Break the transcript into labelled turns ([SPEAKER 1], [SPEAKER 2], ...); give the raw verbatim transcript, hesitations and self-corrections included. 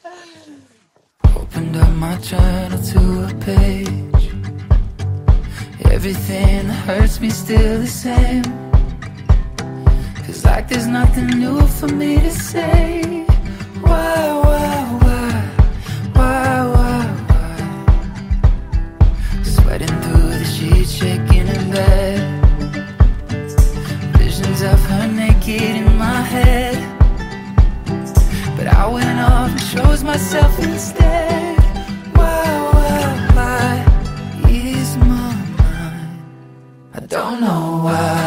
[SPEAKER 1] Opened up my journal to a page. Everything that hurts me still the same. Feels like there's nothing new for me to say. Why, why, why, why, why, why? Sweating through the sheets, shaking in bed. Visions of her naked in my head. But I went off and chose myself instead. Why, why, why is my mind? I don't know why.